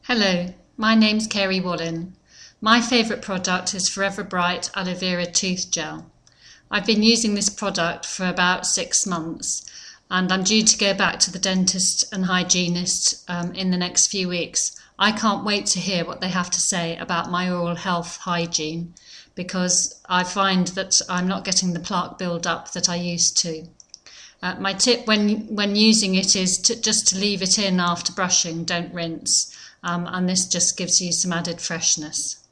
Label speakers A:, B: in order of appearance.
A: Hello, my name's Kerry Wallin. My favourite product is Forever Bright Aloe Vera Tooth Gel. I've been using this product for about 6 months and I'm due to go back to the dentist and hygienist in the next few weeks. I can't wait to hear what they have to say about my oral health hygiene because I find that I'm not getting the plaque build-up that I used to. My tip when using it is just to leave it in after brushing, don't rinse, and this just gives you some added freshness.